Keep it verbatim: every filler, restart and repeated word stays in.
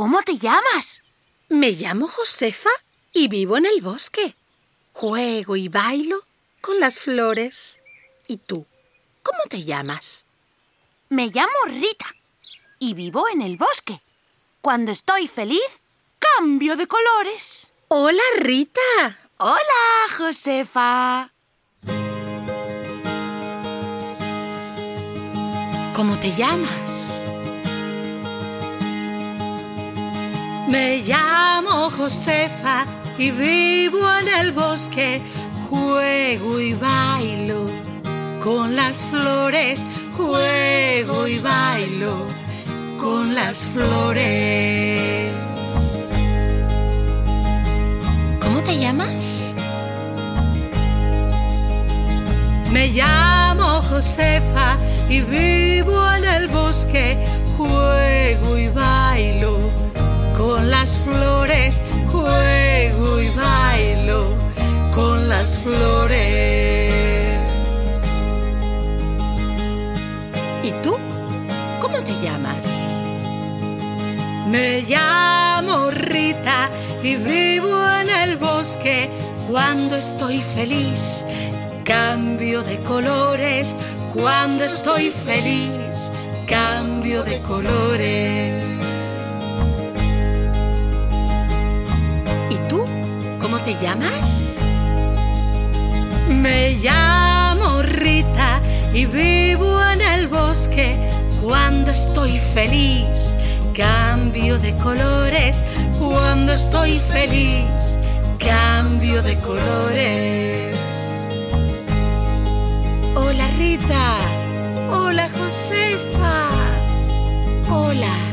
¿Cómo te llamas? Me llamo Josefa y vivo en el bosque. Juego y bailo con las flores. ¿Y tú? ¿Cómo te llamas? Me llamo Rita y vivo en el bosque. Cuando estoy feliz, cambio de colores. ¡Hola, Rita! ¡Hola, Josefa! ¿Cómo te llamas? Me llamo Josefa y vivo en el bosque. Juego y bailo con las flores. Juego y bailo con las flores. ¿Cómo te llamas? Me llamo Josefa y vivo en el bosque. Juego y bailo con las flores. Juego y bailo con las flores. ¿Y tú? ¿Cómo te llamas? Me llamo Rita y vivo en el bosque. Cuando estoy feliz, cambio de colores. Cuando estoy feliz, cambio de colores. ¿Y tú? ¿Cómo te llamas? Me llamo Rita y vivo en el bosque. Cuando estoy feliz, cambio de colores. Cuando estoy feliz, cambio de colores. Hola, Rita. Hola, Josefa. Hola.